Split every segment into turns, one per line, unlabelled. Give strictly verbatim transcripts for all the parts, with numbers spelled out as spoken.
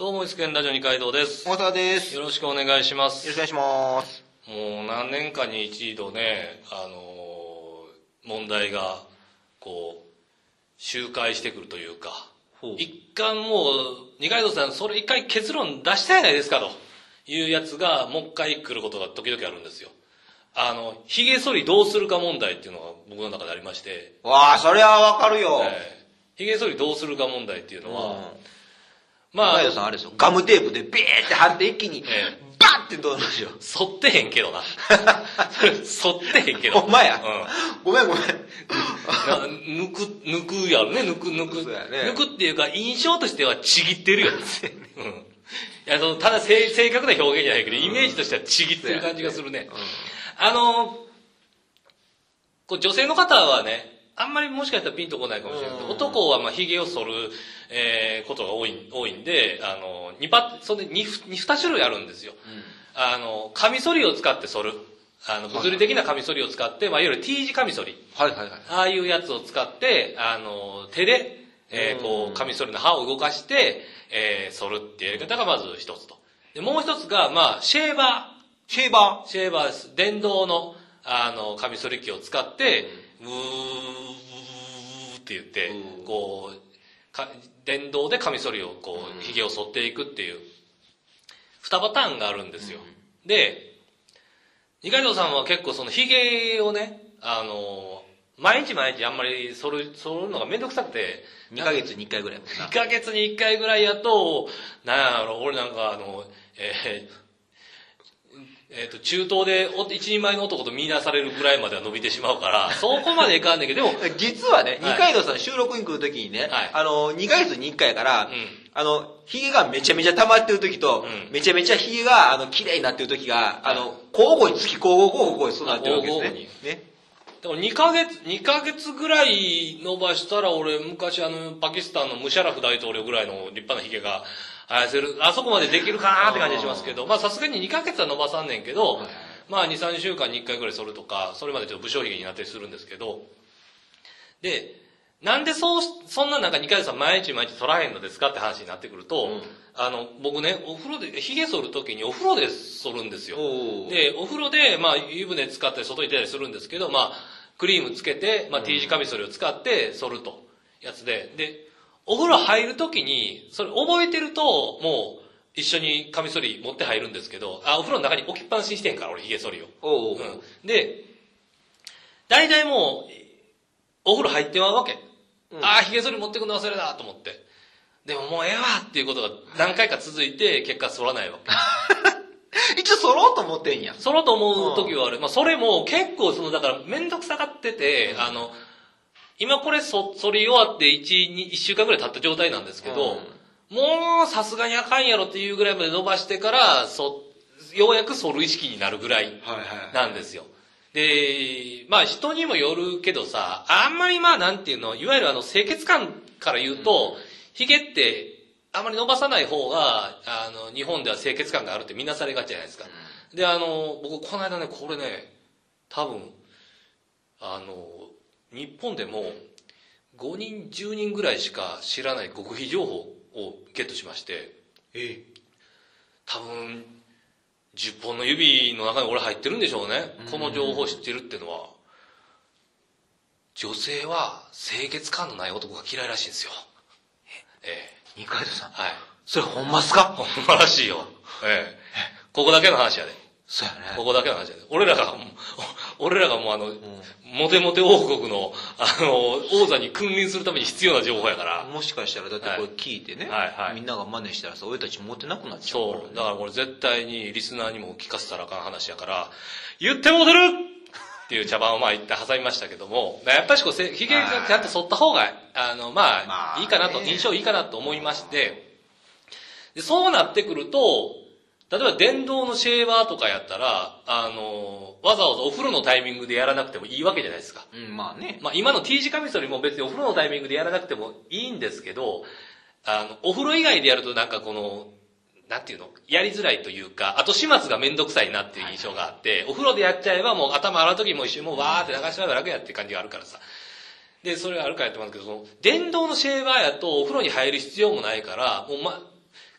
どうも、いつけんラジオ二階堂です。
大沢です。
よろしくお願いします。
よろしくお願いします。
もう何年かに一度ね、あのー、問題が、こう、周回してくるというか、一貫もう、二階堂さん、それ一回結論出したやないですかというやつが、もう一回来ることが時々あるんですよ。あの、髭剃りどうするか問題っていうのが僕の中でありまして。
わあ、それはわかるよ。
えー、髭剃りどうするか問題っていうのは、うん、
まあ、二階堂さんあれですよ。ガムテープでビーって貼って一気に、えー、バッってどうなんでしょう。
剃ってへんけどな。剃ってへんけど。
ほんまや。うん、ごめんごめん。
抜く、抜くやろね、抜く、抜く。ね、抜くっていうか、印象としてはちぎってるよ。うん。いや、その、ただ正、正確な表現じゃないけど、イメージとしてはちぎってる感じがするね。うん、あの、こう女性の方はね、あんまりもしかしたらピンとこないかもしれないけど、男はまあ髭を剃る、えー、ことが多い、多いんで、あの、二パ、それで二、二種類あるんですよ。うん、あの、カミソリを使って剃る。あの、物理的なカミソリを使って、まあ、いわゆる T 字カミソリ。
はいはいはい。
ああいうやつを使って、あの、手で、えー、こう、カミソリの刃を動かして、えー、剃るっていうやり方がまず一つと。で、もう一つが、まあ、シェーバー。
シェーバー
シェーバーです。電動の、あの、カミソリ機を使って、うー、うーって言って、こう、か電動でカミソリをこう、髭を剃っていくっていう、二パターンがあるんですよ。で、二階堂さんは結構その髭をね、あの、毎日毎日あんまり剃る、剃るのがめんどくさくて。
にかげつにいっかいぐらい。に
かげつにいっかいぐらいやと、なんやろ、俺なんかあの、えー、えっ、ー、と、中東で一人前の男と見出されるぐらいまでは伸びてしまうから、そこまでいかんねんけど、でも、
実はね、二階堂さん収録に来るときにね、はい、あの、にかげつにいっかいやから、うん、あの、髭がめちゃめちゃ溜まってるときと、うん、めちゃめちゃ髭が、あの、綺麗になってるときが、あの、交互に月交互交互にそうなってるわけですね。ね。
だからにかげつ、にかげつぐらい伸ばしたら、俺、昔あの、パキスタンのムシャラフ大統領ぐらいの立派な髭が、あせる、あそこまでできるかなーって感じがしますけど、まあさすがににかげつは伸ばさんねんけど、はい、まあに、さんしゅうかんにいっかいぐらい剃るとか、それまでちょっと武将髭になったりするんですけど、で、なんでそう、そんななんか二階堂さん毎日毎日剃らへんのですかって話になってくると、うん、あの、僕ね、お風呂で、髭剃るときにお風呂で剃るんですよ。で、お風呂で、まあ湯船使ったり外に出たりするんですけど、まあ、クリームつけて、まあ T 字カミソリを使って剃ると、やつで、で、お風呂入るときに、それ覚えてると、もう、一緒にカミソリ持って入るんですけど、あ、お風呂の中に置きっぱなしにしてんから、俺、髭剃りを。おうおう、うん。で、大体もう、お風呂入ってまうわけ。うん、ああ、髭剃り持ってくの忘れたと思って。でももうええわっていうことが何回か続いて、結果剃らないわ
け。一応剃ろうと思ってんや。
剃ろうと思う時はある。まあ、それも結構、その、だから、めんどくさがってて、うん、あの、今これそ、剃り終わって一、二、一週間ぐらい経った状態なんですけど、うん、もうさすがにあかんやろっていうぐらいまで伸ばしてから、そ、ようやく剃る意識になるぐらいなんですよ。で、まあ人にもよるけどさ、あんまりまあなんていうの、いわゆるあの清潔感から言うと、髭、うん、ってあんまり伸ばさない方が、あの、日本では清潔感があるってみんなされがちじゃないですか。うん、で、あの、僕この間ね、これね、多分、あの、日本でもごにん、じゅうにんぐらいしか知らない極秘情報をゲットしまして、ええ、多分じゅっぽんの指の中に俺入ってるんでしょうね。この情報を知ってるっていうのは、女性は清潔感のない男が嫌いらしいんですよ。
ええ、二階堂さん。
はい。
それほんますか？
ほんまらしいよ。ええ。ここだけの話やで。
そうやね。
ここだけの話やで。俺らが、俺らがもうあの、うん、モテモテ王国の、あの、王座に君臨するために必要な情報やから。
もしかしたら、だってこれ聞いてね、
はいはいはい、
みんなが真似したらさ、俺たちモテなくなっちゃうから、ね。
そう。だからこれ絶対にリスナーにも聞かせたらあかん話やから、言ってモテるっていう茶番をまあ一旦挟みましたけども、やっぱりこう、髭がちゃんと剃った方が、あの、まあ、まあ、いいかなと、印象いいかなと思いまして、で、そうなってくると、例えば電動のシェーバーとかやったら、あの、わざわざお風呂のタイミングでやらなくてもいいわけじゃないですか。
うん、まあね。
まあ今の T 字カミソリも別にお風呂のタイミングでやらなくてもいいんですけど、あの、お風呂以外でやるとなんかこの、なんていうの、やりづらいというか、後始末がめんどくさいなっていう印象があって、はい、お風呂でやっちゃえばもう頭洗う時も一緒にもうわーって流しながら楽やっていう感じがあるからさ。で、それがあるからやってますけど、その、電動のシェーバーやとお風呂に入る必要もないから、もうま、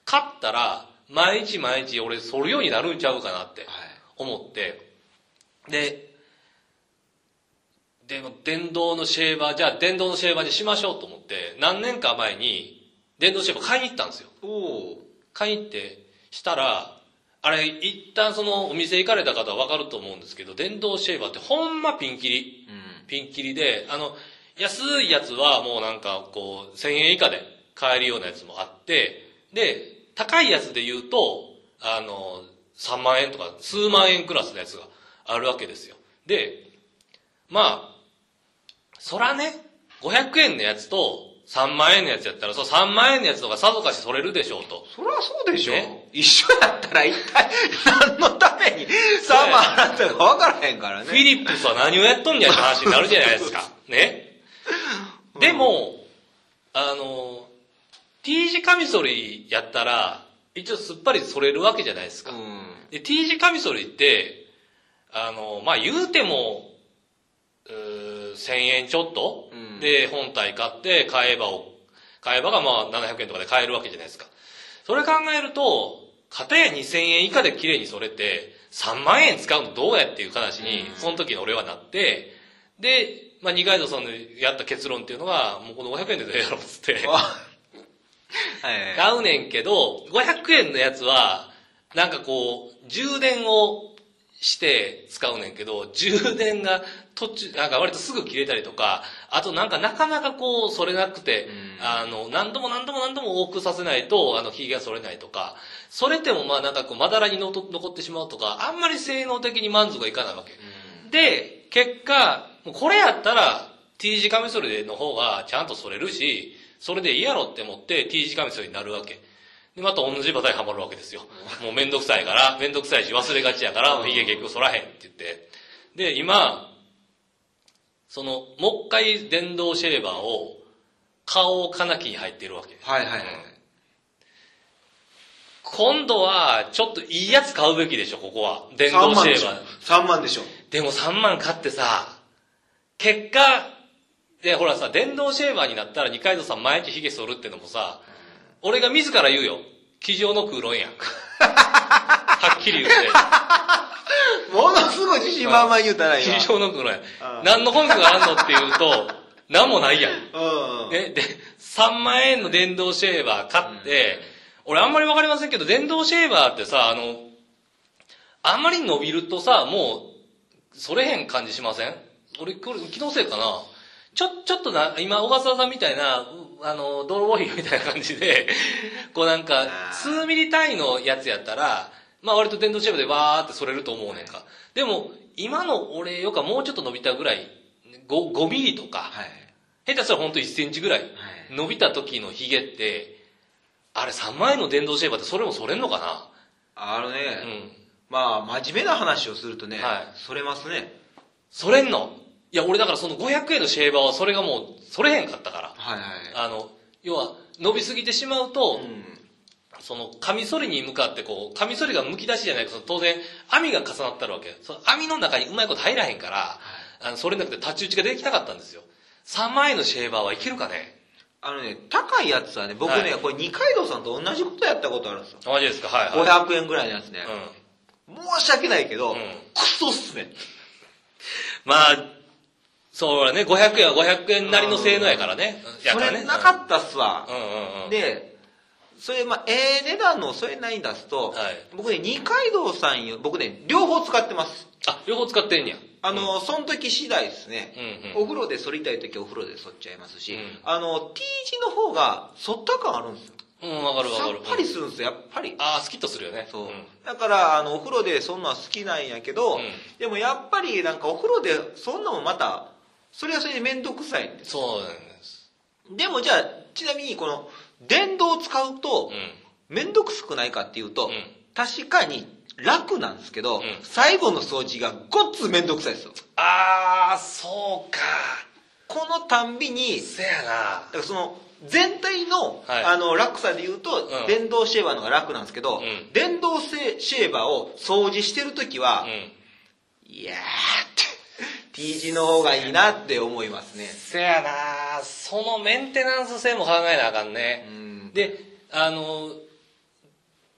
買ったら、毎日毎日俺剃るようになるんちゃうかなって思って、で、でも電動のシェーバー、じゃあ電動のシェーバーにしましょうと思って、何年か前に電動シェーバー買いに行ったんですよ。
お
買いに行って、したら、あれ、一旦そのお店行かれた方はわかると思うんですけど、電動シェーバーってほんまピンキリ。うん、ピンキリで、あの、安いやつはもうなんかこう、せんえん以下で買えるようなやつもあって、で、高いやつで言うと、あの、さんまんえんとか数万円クラスのやつがあるわけですよ。で、まあ、そらね、ごひゃくえんのやつとさんまんえんのやつやったら、そうさんまんえんのやつとかさぞかしそれるでしょうと。
そりゃそうでしょ。ね、一緒やったら一体何のためにさんまん払ったか分からへんからね。
フィリップスは何をやっとんやって話になるじゃないですか。ね。でも、あの、T 字カミソリやったら、一応すっぱり剃れるわけじゃないですか。うん、で T 字カミソリって、あの、まあ、言うても、うせんえんちょっと、うん、で、本体買って、替え刃を、替え刃がまあななひゃくえんとかで買えるわけじゃないですか。それ考えると、片やにせんえん以下で綺麗に剃れて、さんまんえん使うのどうやっていう話に、その時の俺はなって、で、まあ、二階堂さんのやった結論っていうのが、もうこのごひゃくえんでええやろっつって、買うねんけど、ごひゃくえんのやつは、なんかこう、充電をして使うねんけど、充電が途中、なんか割とすぐ切れたりとか、あとなんかなかなかこう、それなくて、あの、何度も何度も何度も多くさせないと、あの、髭が剃れないとか、それでもまあなんかこう、まだらに残ってしまうとか、あんまり性能的に満足がいかないわけ。で、結果、これやったら、T 字カミソリの方がちゃんと剃れるし、それでいいやろって思って T 字カミソリになるわけ。で、また同じバタにはまるわけですよ。もうめんどくさいから、めんどくさいし忘れがちやから、もう髭結局剃らへんって言って。で、今、その、もう一回電動シェーバーを買おうかなきに入っているわけ。
はいはいはい。
今度は、ちょっといいやつ買うべきでしょ、ここは。電動シェーバー。
さんまんでしょ。
でもさんまん買ってさ、結果、で、ほらさ、電動シェーバーになったら二階堂さん毎日髭剃るってのもさ、俺が自ら言うよ。机上の空論やん。はっきり言って。
ものすごい自信満々言うたらいい
や。机上の空論やん。何の根拠があんのって言うと、何もないやん。
うん、
ね、で、さんまんえんの電動シェーバー買って、うん、俺あんまりわかりませんけど、電動シェーバーってさ、あの、あんまり伸びるとさ、もう、それへん感じしません？俺、これ、気のせいかな？ちょ、ちょっとな、今、小笠原さんみたいな、あの、ドロボーヒーみたいな感じで、こうなんか、数ミリ単位のやつやったら、まあ割と電動シェーバーでわーってそれると思うねんか。でも、今の俺よかもうちょっと伸びたぐらい、ご、ごミリとか、はい、下手したらほんといっセンチぐらい、伸びた時のヒゲって、あれさんまんえんの電動シェーバーってそれもそれんのかな？
あのね、うん、まあ、真面目な話をするとね、はい、それますね。
それんの？いや、俺だからそのごひゃくえんのシェーバーはそれがもう、それへんかったから。
はいはい。
あの、要は、伸びすぎてしまうと、うん、その、カミソリに向かってこう、カミソリが剥き出しじゃないけど、当然、網が重なってるわけ。その網の中にうまいこと入らへんから、はい、あの、それなくて太刀打ちができたかったんですよ。さんまんえんのシェーバーはいけるかね？
あのね、高いやつはね、僕ね、はい、これ二階堂さんと同じことやったことあるんですよ。
マジですか？はいはい。
ごひゃくえんぐらいのやつね。うん、申し訳ないけど、うん、クソっすね。
まあ、そうだね、ごひゃくえんはごひゃくえんなりの性能やからね。
それなかったっすわ。うんうんうん、で、それ、まあ、ええ値段のそれなりに出すと、はい、僕ね、二階堂さんよ、僕ね、両方使ってます。
あ、両方使ってんや。
あの、うん、その時次第ですね。うんうん、お風呂で剃りたい時はお風呂で剃っちゃいますし、うん、あの、T 字の方が剃った感あるんですよ。
うん、わかるわかる。
さっぱりするんですよ、やっぱり。
ああ、スキッとするよね。
そう。うん、だから、あの、お風呂でそんなの好きなんやけど、うん、でもやっぱりなんかお風呂でそんなもまた、それはそれでめんどくさいんです。
そうなんです。
でもじゃあ、ちなみにこの、電動を使うと、めんどくさくないかっていうと、うん、確かに楽なんですけど、うん、最後の掃除がごっつめんどくさいですよ。
あー、そうか。
このたんびに、
せやな。だ
からその、全体の、はい、あの、楽さで言うと、うん、電動シェーバーの方が楽なんですけど、うん、電動シェーバーを掃除してるときは、うん、いやーって、T 字の方がいいなって思いますね。
せやな。そのメンテナンス性も考えなあかんね。うん、で、あの、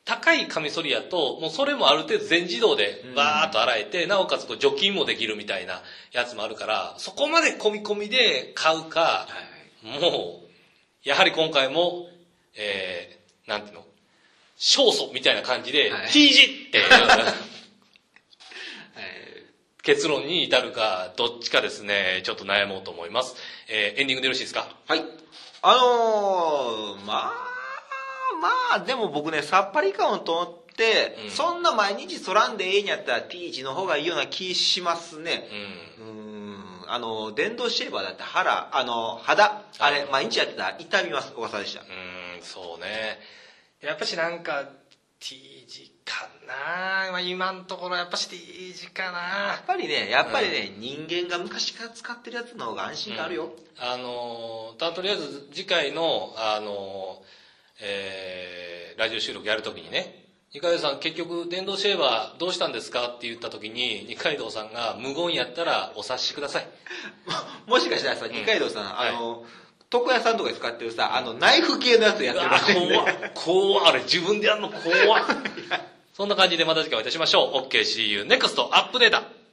高いカミソリやと、もうそれもある程度全自動でバーッと洗えて、うん、なおかつこう除菌もできるみたいなやつもあるから、そこまで込み込みで買うか、はいはい、もう、やはり今回も、えー、なんていうの、勝訴みたいな感じで、はい、T 字って、結論に至るか、どっちかですね、ちょっと悩もうと思います。えー、エンディングでよろしいですか？
はい。あのー、まあ、まあ、でも僕ね、さっぱり感をとって、うん、そんな毎日そらんでええんやったら T 字の方がいいような気しますね。うん。うーんあの、電動シェーバーだって腹、あの、肌、あれ、毎日やってたら痛みます。おさでした。う
ーん、そうね。やっぱしなんか、T 字かな、まあ、今のところやっぱし T 字かな。
やっぱりね、やっぱりね、うん、人間が昔から使ってるやつの方が安心があるよ。うん、
あの、とりあえず次回の、あの、えー、ラジオ収録やるときにね、二階堂さん結局電動シェーバーどうしたんですかって言ったときに、二階堂さんが無言やったらお察しください。
もしかしたらさ、二階堂さん、うん、あの、はい、床屋さんとかで使ってるさ、あの、ナイフ系のやつやってるらしいんで。怖っ、怖っ、あれ自分でやるの怖っ。そんな感じでまた次回お会いいたしましょう。OK, see you next アップデート。